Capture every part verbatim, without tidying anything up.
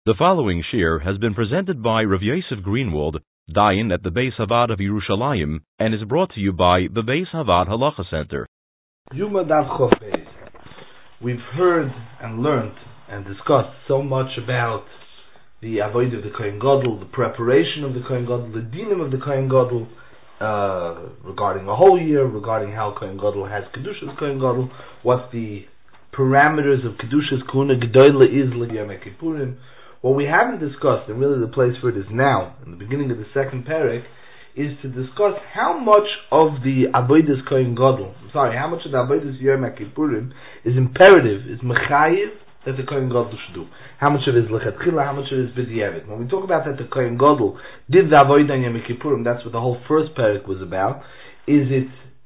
The following shir has been presented by Rav Yosef Greenwald, Dayan at the Beis Havad of Yerushalayim, and is brought to you by the Beis Havad Halacha Center. Yuma Daf Chof Beis. We've heard and learned and discussed so much about the avodah of the Kohen Gadol, the preparation of the Kohen Gadol, the dinim of the Kohen Gadol, uh, regarding a whole year, regarding how Kohen Gadol has Kedushas Kohen Gadol, what the parameters of Kedushas Kuna Gedola is L'Yom Kippurim. What we haven't discussed, and really the place for it is now, in the beginning of the second parak, is to discuss how much of the avodas Kohen Gadol, sorry, how much of the avodas Yom Kippurim is imperative, is mechayiv, that the Kohen Gadol should do. How much of it is lechatchila, how much of it is b'diavad. When we talk about that the Kohen Gadol did the avodah Yom Kippurim, that's what the whole first parak was about. Is it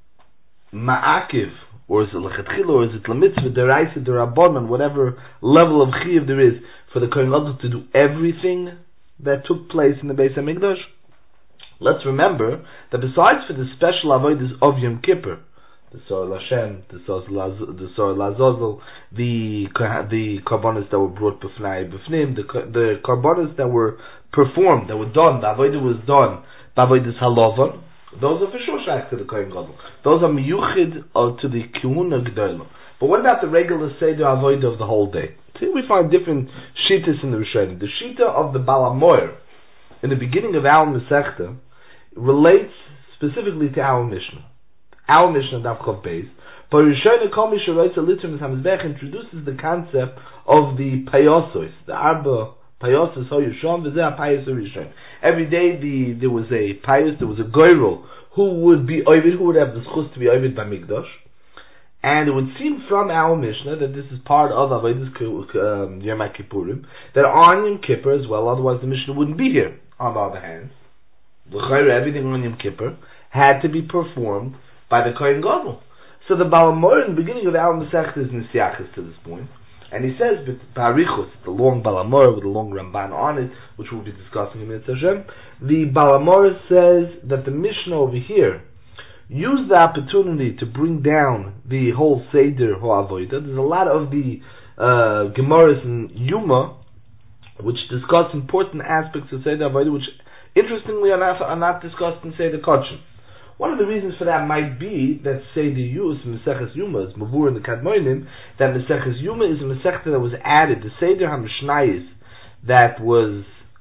ma'akiv, or is it lechatchila, or is it lemitzvah, deraisa, derabbanan, whatever level of chiyuv there is, for the Kohen Gadol to do everything that took place in the Beis HaMikdash? Let's remember that besides for the special avodas of Yom Kippur, the Sor Lashem, the Sor Lazozel, the the karbonos that were brought b'fnai b'fnim, the the karbonos that were performed, that were done, the avodah was done, the avodas halavan, those are for sure shayach to the Kohen Gadol. Those are miyuchid uh, to the Kehuna Gedolah. But what about the regular Seder avodah of the whole day? See, we find different shittas in the Rishonim. The shitta of the Balamoyer in the beginning of our Masechta relates specifically to our Mishnah. Our Mishnah, Daf Chof Beis, but Rishonim Kol Mi Sheroitz Litrim Hamizbech introduces the concept of the payosos, the arba payosos hoyusham v'zeh payos rishon. Every day the there was a payos, there was a goyrol who would be ovid, who would have the schus to be ovid by Mikdash. And it would seem from our Mishnah that this is part of Avodas um, Yom Kippurim, that on Yom Kippur as well, otherwise the Mishnah wouldn't be here. On the other hand, everything on Yom Kippur had to be performed by the Kohen Gadol. So the Balamor in the beginning of our Masechta is Nesiachis to this point, and he says, Barichus, the long Balamor with the long Ramban on it, which we'll be discussing in Mitzvah Hashem, the Balamor says that the Mishnah over here use the opportunity to bring down the whole Seder Ho'avodah. There's a lot of the uh, Gemaras in Yuma which discuss important aspects of Seder Ho'avodah, which interestingly are not, are not discussed in Seder Kodesh. One of the reasons for that might be that Seder Yus, Meseches Yuma, is Mavur in the Kadmonim, that Meseches Yuma is a Masechta that was added, the Seder HaMishnayis that was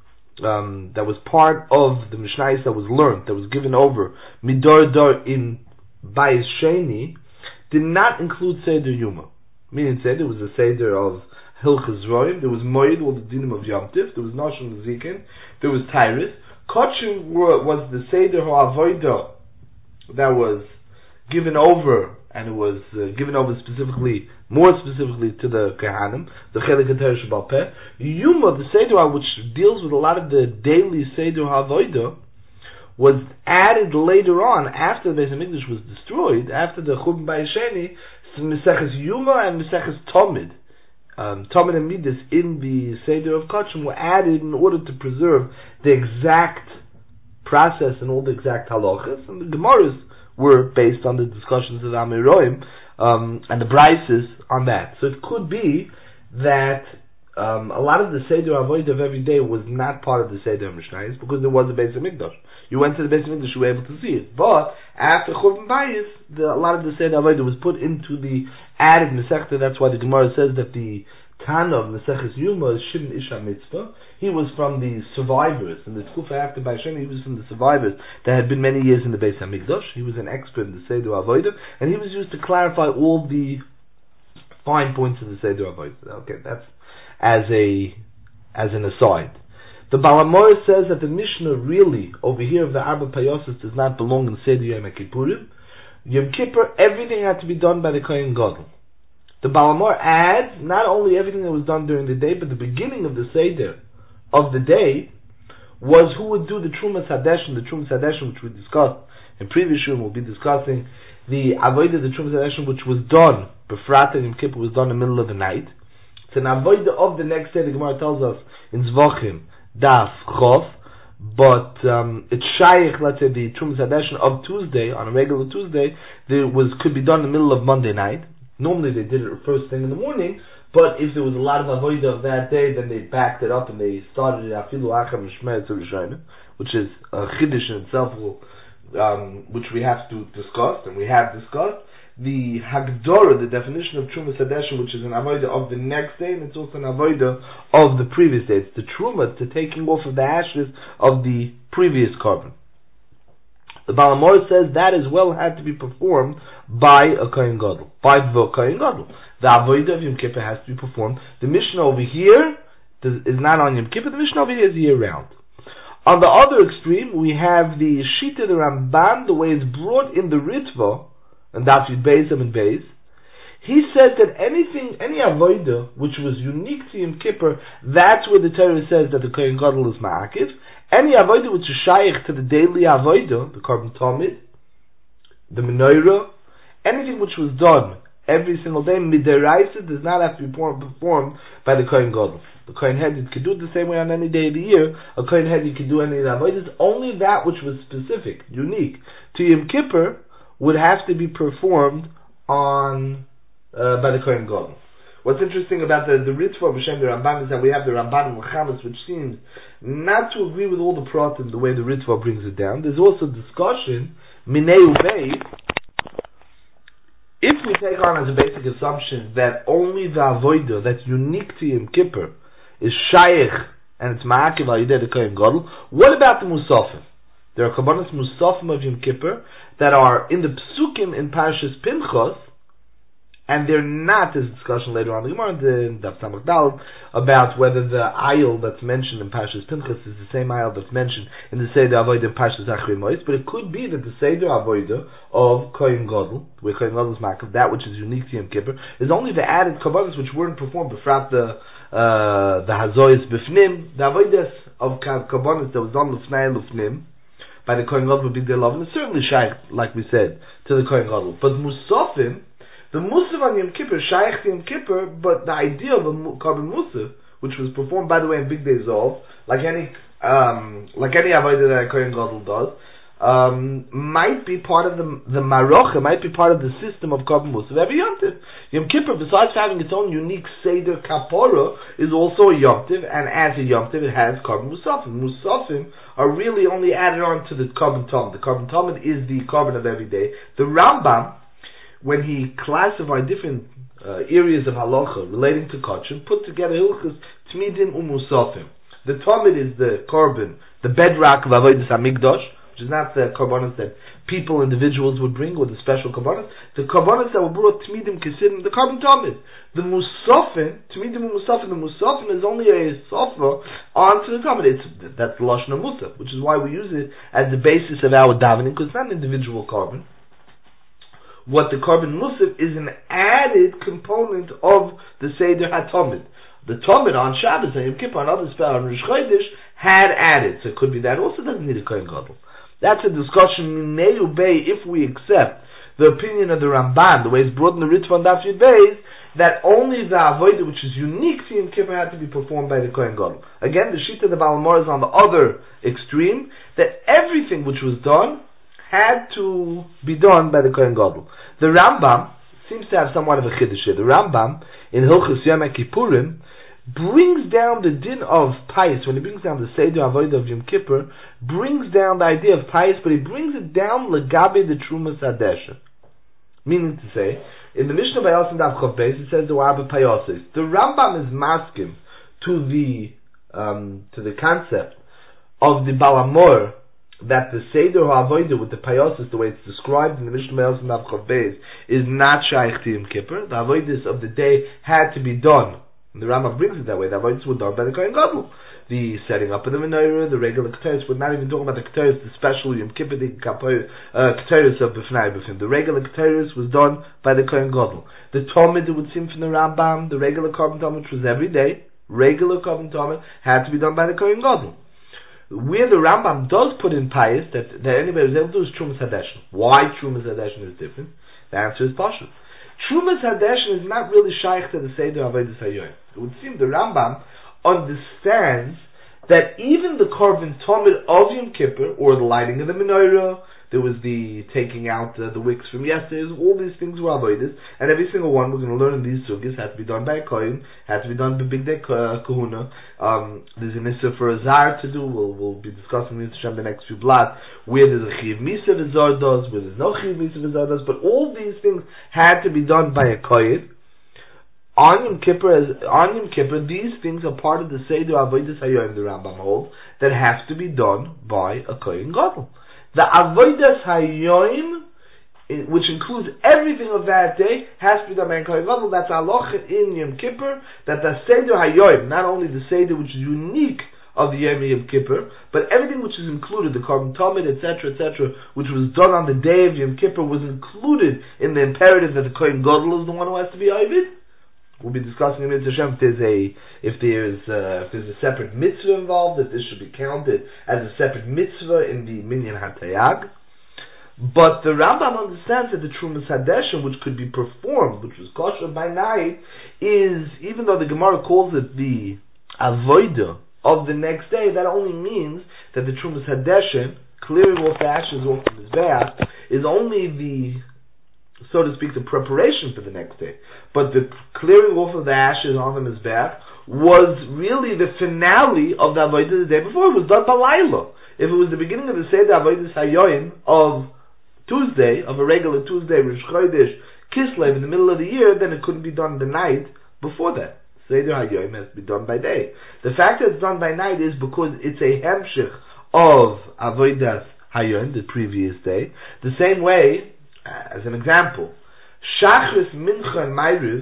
Um, that was part of the Mishnayos that was learned, that was given over Midor Dor in Bayis Sheni, did not include Seder Yuma. Meaning, said there was a Seder of Hilchas Roim, there was Moed, all the dinim of Yom Tif, there was Noshon Zikin, there was Tyrus. Kochim was the Seder HaAvodah that was given over, and it was uh, given over specifically, more specifically to the Kehanim, the Chelik HaTorah Shebal Peh. Yuma, the Seder, which deals with a lot of the daily Seder HaAvodah, was added later on, after the Beis HaMikdash was destroyed, after the Churban Bayis Sheni, Meseches Yuma and Meseches Tomid. Um, Tomid and Midas in the Seder of Kochim were added in order to preserve the exact process and all the exact halachas, and the Gemaras were based on the discussions of Amiroim um, and the Brises on that. So it could be that um, a lot of the Seder Avodah of every day was not part of the Seder Mishnayos because there was a Beis HaMikdash. You went to the Beis HaMikdash, you were able to see it. But after Churban Bayis, the, a lot of the Seder Avodah was put into the added Masechta. That's why the Gemara says that the Tana of Meseches Yuma is Shimon Isha Mitzvah. He was from the survivors, in the Tkufa after Bayis, he was from the survivors that had been many years in the Beis HaMikdash. He was an expert in the Seder Avodah, and he was used to clarify all the fine points of the Seder Avodah. Okay, that's as a as an aside. The Balamor says that the Mishnah really, over here of the Arba Payosis, does not belong in Seder Yom Kippurim. Yom Kippur, everything had to be done by the Kohen Gadol. The Balamor adds not only everything that was done during the day, but the beginning of the Seder of the day was who would do the Trumas Hadeshim, the Trumas Hadeshim which we discussed in previous year, we'll be discussing the Avodah, the Trumas Hadeshim which was done, Befrat and Yom Kippur was done in the middle of the night. It's an Avodah of the next day, the Gemara tells us in Zvachim, Daf Chof, but um, it's Shaykh, let's say the Trumas Hadeshim of Tuesday, on a regular Tuesday, there was could be done in the middle of Monday night. Normally they did it first thing in the morning, But if there was a lot of avodah of that day, then they backed it up and they started it afilu acham shmeretz rishonim, which is a chiddush in itself, um, which we have to discuss, and we have discussed. The Hagdorah, the definition of Trumas Hadesha, which is an avodah of the next day, and it's also an avodah of the previous day. It's the Truma, to taking off of the ashes of the previous carbon. The Baal HaMaor says that as well had to be performed by a Kohen Gadol, by the Kohen Gadol. The avodah of Yom Kippur has to be performed. The Mishnah over here is not on Yom Kippur, the Mishnah over here is year round. On the other extreme, we have the Shita, the Ramban, the way it's brought in the Ritva, and Daf Yud Beis and Beis. He said that anything, any avodah which was unique to Yom Kippur, that's where the Torah says that the Kohen Gadol is ma'akiv. Any avodah which is shaykh to the daily avodah, the Korban Tamid, the Menorah, anything which was done every single day, midiraisa, does not have to be performed by the Kohen Gadol. The Kohen Hedid could do it the same way on any day of the year. A Kohen Hedid could do any of the avodas. Only that which was specific, unique to Yom Kippur, would have to be performed on uh, by the Kohen Gadol. What's interesting about the, the Ritva B'Shem, the Ramban, is that we have the Ramban Mechamas, which seems not to agree with all the pratim, the way the Ritva brings it down. There's also discussion, Minei Ubei, if we take on as a basic assumption that only the Avodah that's unique to Yom Kippur is Shaykh and it's Ma'akiv al Yidei the Kohen Gadol, what about the Musafim? There are Kabbanas Musafim of Yom Kippur that are in the Psukim in Parashas Pinchas, and they're not, there's a discussion later on in the Gemara, in Daf Samach Daled, about whether the aisle that's mentioned in Parashas Pinchas is the same aisle that's mentioned in the Seder Avodah in Parashas Achrei Mos, but it could be that the Seder Avodah of Kohen Gadol, where Kohen Gadol is Ma'akiv, that which is unique to Yom Kippur, is only the added Kabbanas which weren't performed before the uh, the Hazoyas Bifnim, the Avodas of Kabbanas that was done Lufnei Lufnim, by the Kohen Gadol would be their love, and it's certainly shaykh, like we said, to the Kohen Gadol. But Musafim, the Musaf on Yom Kippur, shaykh to Yom Kippur, but the idea of a Korban Musaf, which was performed, by the way, in Big Day Zov, like any um, like any avodah that a Kohen Gadol does, um, might be part of the the Marocha, might be part of the system of Korban Musaf every Yom Tiv. Yom Kippur, besides having its own unique Seder Kapora, is also a Yom Tiv, and as a Yom Tiv, it has Korban Musafim. Musafim are really only added on to the Korban Tamid. The Korban Tamid is the Korban of every day. The Rambam, when he classified different uh, areas of halacha relating to Kachim, put together Hilchos Tmidim u'Musafim. The Tamid is the Korban, the bedrock of Avodas HaMikdash, which is not the Korbanos that people, individuals would bring, or the special Korbanos. The Korbanos that were brought Tmidim Kesidim, the Korban Tamid. The Musafim, Tmidim u'Musafim, the Musafim is only a Safa onto the Tamid. It's, that's the Lashon Musaf, which is why we use it as the basis of our davening, because it's not an individual Korban. What the Korban Musaf is an added component of the Seder HaTamid. The Tamid on Shabbos and Yom Kippur and other spell on Rosh Chodesh had added, so it could be that. Also doesn't need a Kohen Gadol. That's a discussion Minei Ubei if we accept the opinion of the Ramban, the way it's brought in the Ritva and Daf Yud Beis, that only the avodah which is unique to Yom Kippur had to be performed by the Kohen Gadol. Again, the Shita of the Baal HaMaor is on the other extreme, that everything which was done had to be done by the Kohen Gadol. The Rambam seems to have somewhat of a chiddush here. The Rambam in Hilchos Yom Kippurim brings down the din of pious, when he brings down the Seder Avodah of Yom Kippur, brings down the idea of pious, but he brings it down legabe the Trumas Hadesha. Meaning to say, in the Mishnah Bayos and Daf Chof Beis, it says the Wa'abe Payosis. The Rambam is maskim to the um, to the concept of the Baal HaMaor that the Seder HaAvodah with the Payosis, the way it's described in the Mishnah Bayos and Daf Chof Beis, is not shaykh to Yom Kippur. The Avodas of the day had to be done. And the Rambam brings it that way. The avodas were done by the Kohen Gadol. The setting up of the menorah, the regular ketores. We're not even talking about the ketores, the special Yom Kippur ketores of B'fnai B'fim. The regular ketores was done by the Kohen Gadol. The Talmud, it would seem from the Rambam, the regular Korban Talmud, which was every day, regular Korban Talmud, had to be done by the Kohen Gadol. Where the Rambam does put in pious, that, that anybody was able to do is Trumas Hadeshin. Why Trumas Hadeshin is different? The answer is Pashut. Trumas Hadeshin is not really shaykh to the Seder Avodas Hayoyim. It would seem the Rambam understands that even the Korban Tamid of Yom Kippur, or the lighting of the menorah, there was the taking out uh, the wicks from yesterday. All these things were avoided, and every single one we're going to learn in these sugis has to be done by a kohen, has to be done by big day uh, kahuna. Um, there's a mitzvah for a zar to do. We'll we'll be discussing this in the next few blots, where there's a chiv misa v'zar does, where there's no chiv misa v'zar does, but all these things had to be done by a kohen. On Yom Kippur, as, on Yom Kippur, these things are part of the Seder Avodas Hayoim, the Rambam holds, that have to be done by a Kohen Gadol. The Avodas Hayoim, which includes everything of that day, has to be done by a Kohen Gadol. That's halacha in Yom Kippur, that the Seder Hayoim, not only the Seder which is unique of the Yom Yom Kippur, but everything which is included, the Korban Tamid, et cetera, et cetera, which was done on the day of Yom Kippur, was included in the imperative that the Kohen Gadol is the one who has to be Ovid. We'll be discussing in Mitzvah Hashem if there's a if there's uh, if there's a separate mitzvah involved, that this should be counted as a separate mitzvah in the Minyan HaTayag. But the Rambam understands that the Trumas Hadeshim, which could be performed, which was kosher by night, is, even though the Gemara calls it the avodah of the next day, that only means that the Trumas Hadeshim, clearing off the ashes off the Mizbeach, is only the, so to speak, the preparation for the next day. But the clearing off of the ashes on the Mizbeach was really the finale of the Avodah the day before. It was done by Laila. If it was the beginning of the Seder Avodah Hayoim of Tuesday, of a regular Tuesday, Rosh Chodesh, Kislev, in the middle of the year, then it couldn't be done the night before that. Seder Hayoim has to be done by day. The fact that it's done by night is because it's a hemshich of Avodah Hayoim, the previous day. The same way, as an example, Shachris Mincha and Ma'ariv,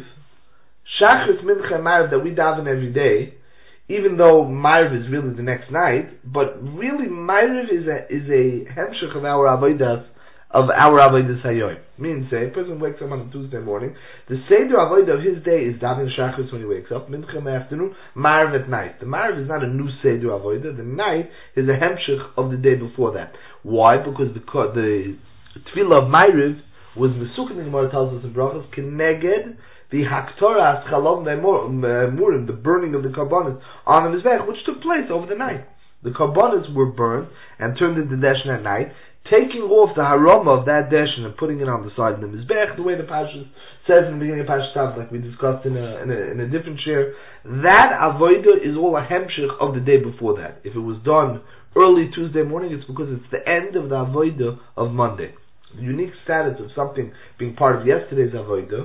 Shachris Mincha and Ma'ariv that we daven every day, even though Ma'ariv is really the next night, but really Ma'ariv is a is a hemshech of our avodas of our avodas hayoim. Meaning, say, a person wakes up on a Tuesday morning, the seder avodah of his day is daven Shachris when he wakes up, Mincha in the afternoon, Ma'ariv at night. The Ma'ariv is not a new seder avodah. The night is a hemshech of the day before that. Why? Because the the tefillah of Ma'ariv was Mesukhin, the Gemara tells us in Brachos, Keneged, the Haktorah, Chalom, Murim, the burning of the Karbonis on the Mizbech, which took place over the night. The Karbonis were burned and turned into Deshen at night, taking off the Haroma of that Deshen and putting it on the side of the Mizbech, the way the Pashas says in the beginning of Pashas Tav, like we discussed in a, in a, in a different share. That Avodah is all a hemshich of the day before that. If it was done early Tuesday morning, it's because it's the end of the Avodah of Monday. The unique status of something being part of yesterday's avodah,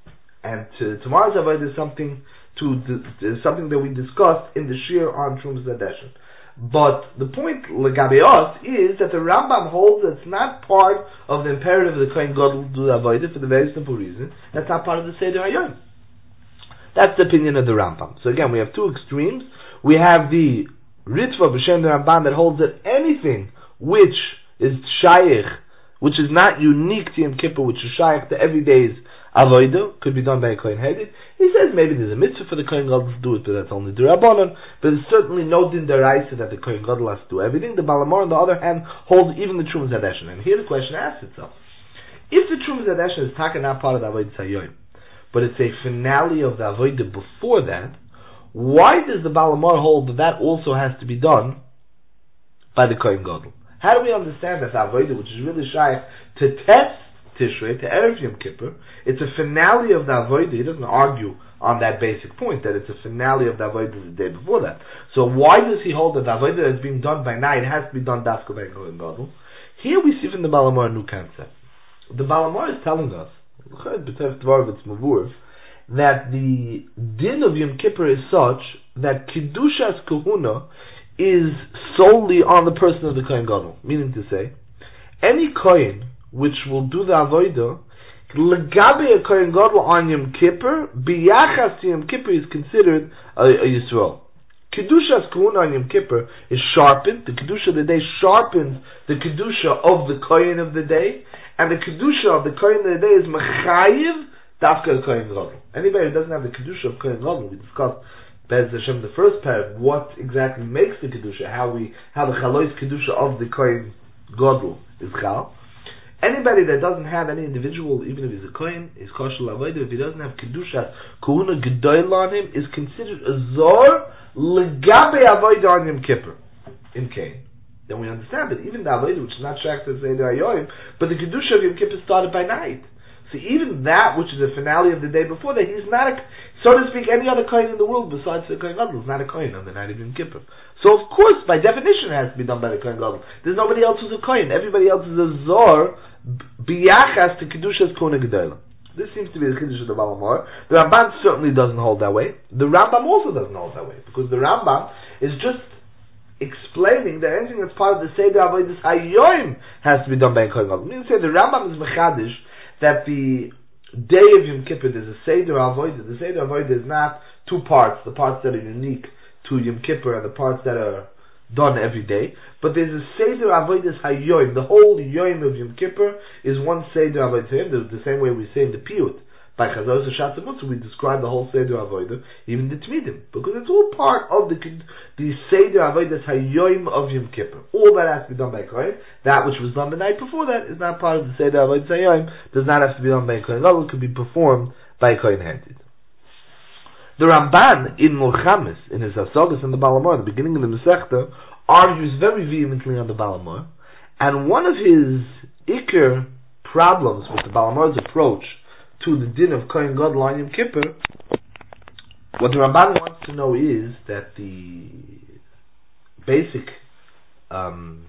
and to, tomorrow's avodah is something to, to something that we discussed in the shir on Trumas Hadeshim. But the point legabeos is that the Rambam holds that it's not part of the imperative of the Kohen Gadol to do the avodah for the very simple reason that's not part of the Seder Hayom. That's the opinion of the Rambam. So again, we have two extremes. We have the Ritva b'Shem the Ramban that holds that anything which is shaykh, which is not unique to Yom Kippur, which is shaykh to every day's avodah, could be done by a Kohen Hedid. He says maybe there's a mitzvah for the Kohen Gadol to do it, but that's only D'Rabbanan. But there's certainly no din d'oraisa that the Kohen Gadol has to do everything. The Balamor, on the other hand, holds even the Trumas Hadeshim. And here the question asks itself: if the Trumas Hadeshim is taka not part of the avodah Hayoim, but it's a finale of the avodah before that, why does the Balamor hold that that also has to be done by the Kohen Gadol? How do we understand that the avodah, which is really shaykh to test Tishrei, to Erev Yom Kippur, it's a finale of the avodah? He doesn't argue on that basic point, that it's a finale of the avodah the day before that. So why does he hold that the avodah that's being done by night has to be done dafka by Kohen Gadol? Here we see from the Balamor a new concept. The Balamor is telling us that the din of Yom Kippur is such that Kedushas Kahuna is solely on the person of the Kohen Gadol. Meaning to say, any Kohen which will do the avodah, legabe a Kohen Gadol on Yom Kippur, biyachas to Yom Kippur is considered a, a Yisrael. Kedushas Kahuna on Yom Kippur is sharpened. The Kedusha of the day sharpens the Kedusha of the Kohen of the day, and the Kedusha of the Kohen of the day is mechayiv dafka Kohen Gadol. Anybody who doesn't have the Kedusha of Kohen Gadol, we discussed Bez Hashem, the first part, what exactly makes the Kedusha, how we, how the Chalois Kedusha of the Kohen Gadol is Chal. Anybody that doesn't have any individual, even if he's a Kohen, is kosher l'avodah, if he doesn't have Kedusha, Kahuna Gedoyla on him, is considered a Zor legabe avodah on Yom Kippur, in Cain. then we understand that even the Avodah, which is not tracked as Seder Hayoim, but the Kedusha of Yom Kippur started by night. So even that, which is the finale of the day before that, he's not a, so to speak, any other Kohen in the world besides the Kohen Gadol is not a Kohen on the night of Yom Kippur. So of course, by definition, it has to be done by the Kohen Gadol. There's nobody else who's a Kohen. Everybody else is a Zor, biyachas to Kedusha's Kohen Gedolah. This seems to be the Chiddush of the Baal HaMaor. The Ramban certainly doesn't hold that way. The Rambam also doesn't hold that way, because the Rambam is just explaining that anything that's part of the Seder Avodas Hayoim has to be done by a Kohen Gadol. I mean to say the Rambam is mechadish that the day of Yom Kippur there's a Seder Avodah. The Seder Avodah is not two parts, the parts that are unique to Yom Kippur and the parts that are done every day, but there's a Seder Avodas Hayoim. The whole Yoim of Yom Kippur is one Seder Avodas Hayoim, the, the same way we say in the Piyut. By Chazal Shabbat Mutzah, we describe the whole Seder Avodah, even the Tmidim, because it's all part of the the Seder Avodas Hayoim of Yom Kippur. All that has to be done by Kohen. That which was done the night before that is not part of the Seder Avodas Hayoim, does not have to be done by Kohen Gadol, could be performed by Kohen Handed. The Ramban in Mulchamis, in his Hasagas in the Baal HaMaor, the beginning of the Masechta, argues very vehemently on the Baal HaMaor, and one of his ikar problems with the Baal HaMaor's approach to the din of Kohen Gadol on Yom Kippur, what the Ramban wants to know is that the basic um,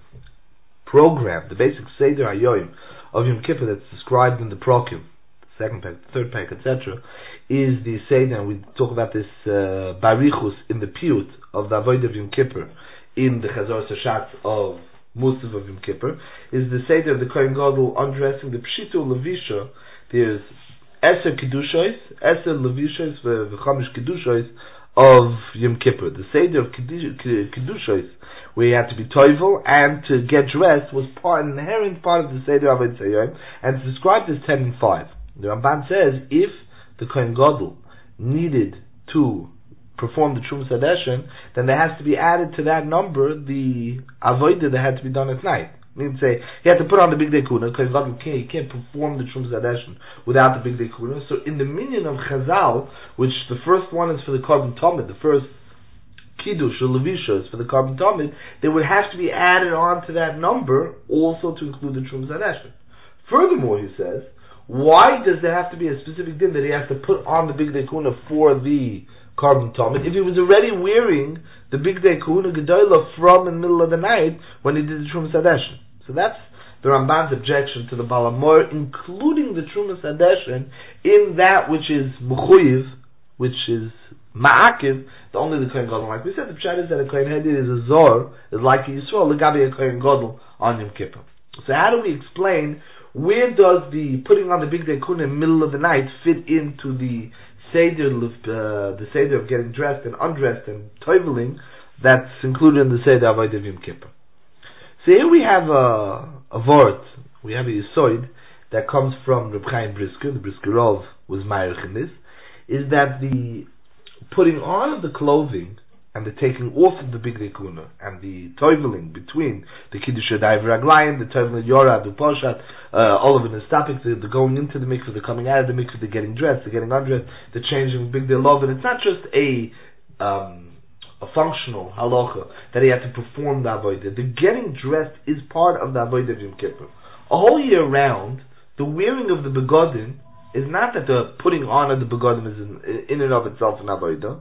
program, the basic Seder Hayoim of Yom Kippur that's described in the Prokim, second pack, third pack, et cetera, is the Seder, and we talk about this uh, Barichus in the Piyut of the Avodah of Yom Kippur in the Chazor Sashat of Musaf of Yom Kippur, is the Seder of the Kohen Gadol undressing the Pshitu Levisha. There's Eser Kedushois, Eser Levishois, V'chamish Kedushois of Yom Kippur. The Seder of Kedushois, where you had to be toivel and to get dressed, was part, an inherent part of the Seder of Hayoim, and it's described as ten and five. The Ramban says, if the Kohen Gadol needed to perform the Trumas Hadeshen, then there has to be added to that number the Avodah that had to be done at night. I mean to say, he had to put on the Big Day Kuna, because God can't, he can't perform the Trumas Hadeshen without the Big Day Kuna. So in the minyan of Chazal, which the first one is for the Korban Tamid, the first Kiddush or Levisha is for the Korban Tamid, they would have to be added on to that number also to include the Trumas Hadeshen. Furthermore, he says, why does there have to be a specific din that he has to put on the Big Day Kuna for the Korban Tamid if he was already wearing the Big Day Kuna Gedolah from the middle of the night when he did the Trumas Hadeshen? So that's the Ramban's objection to the Baal HaMaor, including the Trumas Hadeshen in that which is Mechuyev, which is Ma'akiv, the only the Kohen Gadol. Like we said, the pshat is that a Kohen Hedid is a Zor, is like a Yisrael, Legabi a Kohen Gadol on Yom Kippur. So how do we explain where does the putting on the Big Day Kuna in the middle of the night fit into the Seder, uh, the Seder of getting dressed and undressed and toiveling that's included in the Seder Avodah of Yom Kippur? So here we have a, a vort, we have a Yisoid that comes from Reb Chaim Brisker, the Briskerov was Ma'arich in this, is that the putting on of the clothing and the taking off of the Big Day Kuna and the toiveling between the Kiddush Yadayim Raglayim, the toiveling Yorad, the Poshat, uh, all of it is topics, the, the going into the mikveh, the coming out of the mikveh, the getting dressed, the getting undressed, the changing Big Day Love, and it's not just a um, a functional halacha that he had to perform the avodah. The getting dressed is part of the avodah of Yom Kippur. A whole year round, the wearing of the begodim is not that the putting on of the begodim is in, in and of itself an avodah.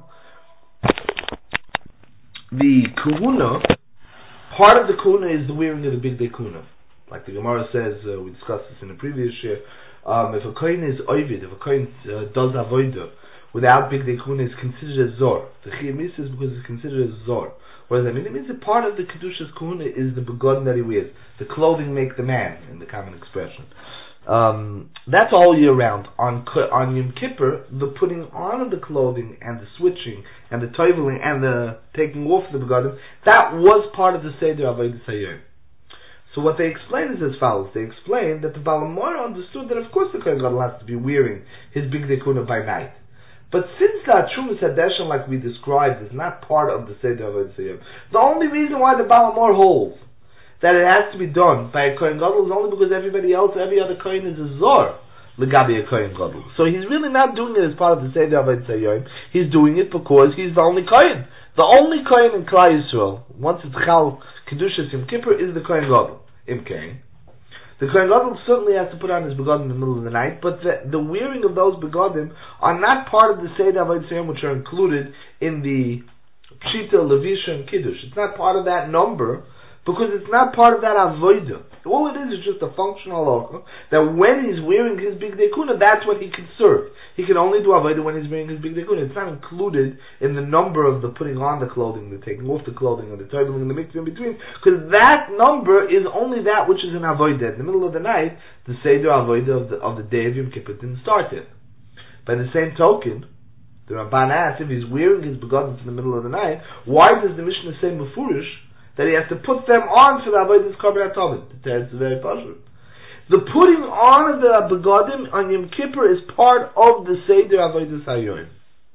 The kahuna, part of the kahuna is the wearing of the Big Day Kuna. Like the Gemara says, uh, we discussed this in the previous year, um, if a kohen is ovid, if a kohen uh, does avodah without Big Day Kuna, is considered a zor. The chiyamis is because it's considered a zor. What does that mean? It means that part of the Kedusha's Kuna is the begotten that he wears. The clothing make the man, in the common expression. Um, that's all year round. On on Yom Kippur, the putting on of the clothing and the switching and the toiveling and the taking off the begotten, that was part of the Seder Avodas Hayoim. So what they explain is as follows. They explain that the Baal HaMaor understood that of course the Kohen Gadol has to be wearing his Big Day Kuna by night. But since the Trumas Hadeshen, like we described, is not part of the Seder Avodas Hayoim, the only reason why the Baal HaMaor holds that it has to be done by a Kohen Gadol is only because everybody else, every other Kohen is a Zor, Legabi a Kohen Gadol. So he's really not doing it as part of the Seder Avodas Hayoim. He's doing it because he's the only Kohen. The only Kohen in Klal Yisrael, once it's Chal Kedushas Yom Kippur is the Kohen Gadol. Imkain. The Kohen Gadol certainly has to put on his begodim in the middle of the night, but the, the wearing of those begodim are not part of the Seder Avodah Hashem, which are included in the Pshita, Levisha, and Kiddush. It's not part of that number, because it's not part of that Avodah. All it is is just a functional halacha that when he's wearing his big dekuna, that's what he can serve. He can only do Avodah when he's wearing his big dekuna. It's not included in the number of the putting on the clothing, the taking off the clothing, or the toiling and the mixing in between, because that number is only that which is an Avodah. In the middle of the night, the Seder Avodah of the, of the day of Yom Kippur didn't start yet. By the same token, the Ramban asks, if he's wearing his begodim in the middle of the night, why does the Mishnah say Mefurish that he has to put them on for the Avodah Karban HaTovim? It's very powerful. The putting on of the begodim on Yom Kippur is part of the Seder Avodah Hayoim.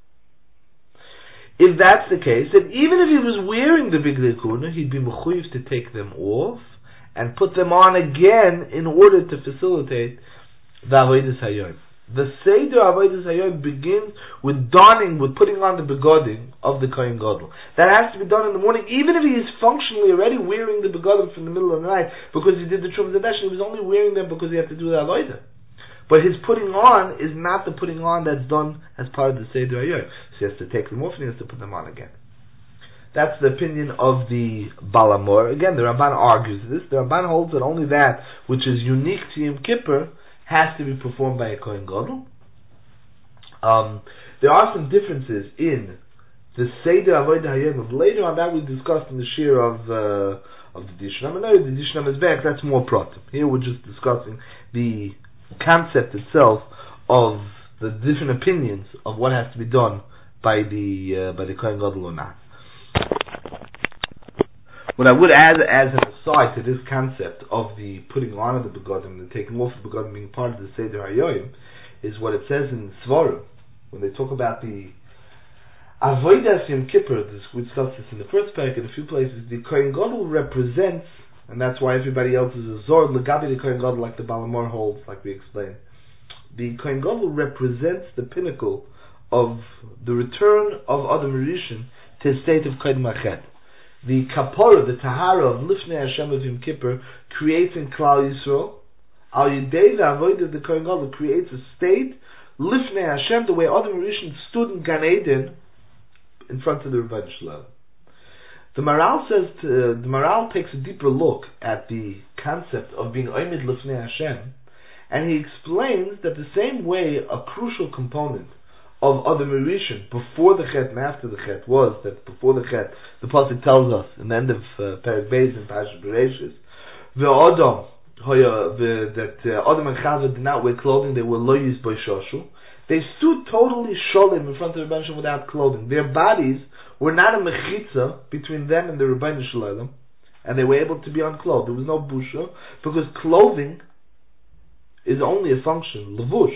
If that's the case, then even if he was wearing the big dekuna, he'd be mechuyev to take them off and put them on again in order to facilitate the Avodah Hayoim. The Seder Avodah Hayoim begins with donning, with putting on the begodim of the Kohen Gadol. That has to be done in the morning, even if he is functionally already wearing the begodim from the middle of the night, because he did the Trumas Hadesh, he was only wearing them because he had to do the Avodah. But his putting on is not the putting on that's done as part of the Seder Hayoim. So he has to take them off and he has to put them on again. That's the opinion of the Balamor. Again, the Ramban argues this. The Ramban holds that only that which is unique to Yom Kippur has to be performed by a Kohen Gadol. Um, there are some differences in the Seder Avodah Hayom. Later on that we discussed in the shir of uh, of the Dishnam. And now the Dishnam is back. That's more pratim. Here we're just discussing the concept itself of the different opinions of what has to be done by the uh, by the Kohen Gadol or not. What I would add as an aside to this concept of the putting on of the begodim, the taking off of the begodim being part of the Seder Hayoim, is what it says in Svarim, when they talk about the Avodas Yom Kippur. We discussed this in the first parak in a few places. The Kohen Gadol represents, and that's why everybody else is a Zor, Legabi the Kohen Gadol, like the Balamor holds, like we explained. The Kohen Gadol represents the pinnacle of the return of Adam Rishon to a state of Kohen Machet. The kapora, the tahara of Lifnei Hashem of Yom Kippur creates in Klal Yisrael. Al Yidei the Avodah of the Kohen Gadol creates a state Lifnei Hashem, the way Adam Rishon stood in Gan Eden in front of the Rebbeinu Shalom. The Maral says to, uh, the Maral takes a deeper look at the concept of being Oimid Lifnei Hashem, and he explains that the same way a crucial component of Adam Rishon before the Chet and after the Chet was that before the Chet, the pasuk tells us in the end of uh, Perek Beis in Parashat Bereshis, Ve'Adam that uh, Adam and Chava did not wear clothing; they were loyis by shoshu. They stood totally sholim in front of the Rebbeinu Shalom without clothing. Their bodies were not a mechitza between them and the Rebbeinu Shalom, and they were able to be unclothed. There was no busha because clothing is only a function levush.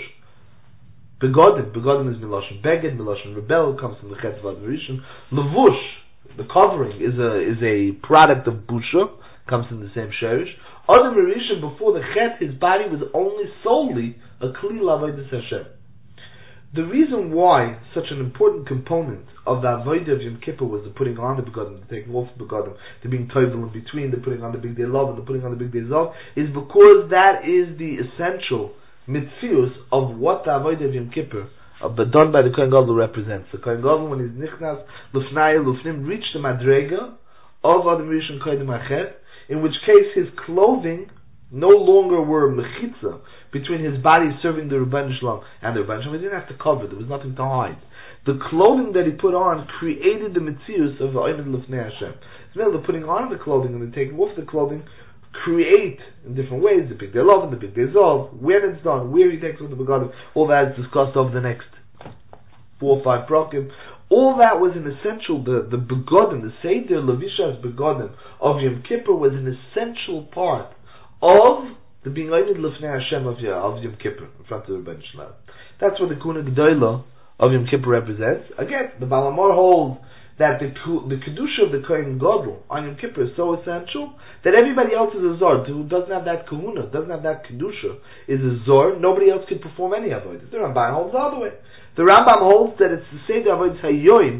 Begodim, begodim is miloshin beged, miloshin rebel, comes from the chet of Adam Rishon. Levush, the covering, is a is a product of busha, comes from the same sherish. Adam Rishon before the chet, his body was only solely a kli l'avodas Hashem. The reason why such an important component of the avodah of Yom Kippur was the putting on the begodim, the taking off the begodim, the being toivel in between, the putting on the big day love and the putting on the big day zov, is because that is the essential mitzius of what the avodah of Yom Kippur, uh, but done by the Kohen Gadol, represents. The Kohen Gadol, when he's nichnas lufnaya lufnim, reached the madrega of Adam Rishon Kohen Machet, in which case his clothing no longer were mechitza between his body serving the Rebbeinu Shalom and the Rebbeinu Shalom. He didn't have to cover; there was nothing to hide. The clothing that he put on created the mitzius of Oimid Lufnei Hashem. So the putting on the clothing and the taking off the clothing create in different ways the big day love and the big day zov, when it's done, where he takes on the begodim, all that is discussed over the next four or five prokim. All that was an essential, the, the begodim, the Seder Levisha's begodim of Yom Kippur was an essential part of the being Oimid Lefnei Hashem of, of Yom Kippur in front of the Rebbeinu Shalom. That's what the Kuna G'dola of Yom Kippur represents. Again, the Balamor holds that the the kedusha of the Kohen Gadol on Yom Kippur is so essential that everybody else is a zor who doesn't have that kahuna, doesn't have that kedusha, is a zor. Nobody else could perform any avodah. The Rambam holds the other way. The Rambam holds that it's the Seder Avodah Hayoim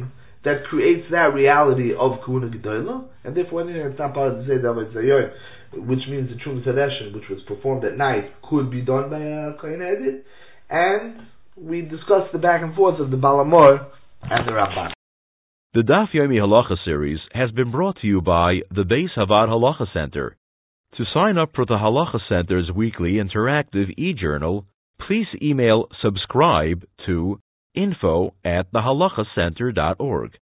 that creates that reality of Kuhuna Gedolah, and therefore anything that's not part of the Zayda Avodah Zayon, which means the Trumas Hadeshin, which was performed at night, could be done by a Kohen Edit, and we discussed the back and forth of the Balamor and the Ramban. The Daf Yomi Halacha series has been brought to you by the Beis Havad Halacha Center. To sign up for the Halacha Center's weekly interactive e-journal, please email subscribe to info at the halacha center dot org.